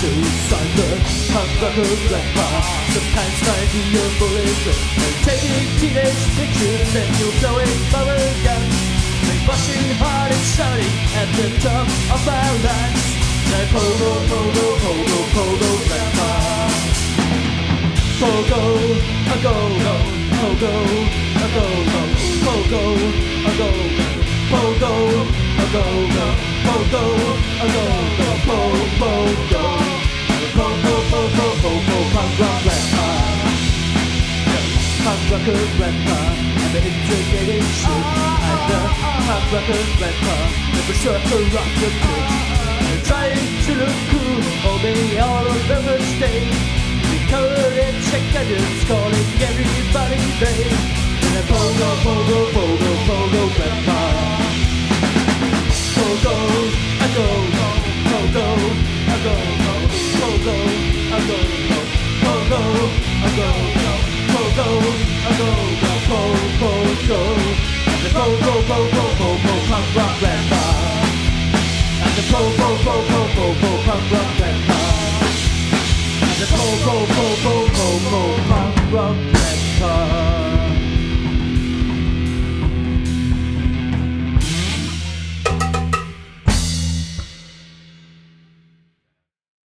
suicide the humbucker grandpa. Sometimes find your bullet and taking teenage pictures and you're blowing bubble guns. Rushing hard and shouting at the top of our lungs. Like pogo, pogo, pogo, pogo grandpa. Pogo, a go, go, pogo, a go, go, pogo, a go, go, pogo, a go, go, pogo, a go, go, pogo, go, pogo, pogo, pogo, punk rock grandpa. Punk rocker grandpa, and the integration. I'm the punk rocker grandpa, the berserker rock the pitch. Trying to look cool, obey all of the stage. Covered in check engines, calling everybody babe. And a pogo, pogo, pogo, pogo grandpa. Pogo, a go, go, pogo, a go, go, pogo, a go, go, pogo, a go, go, pogo, a go, go, pogo, and the pogo, pogo.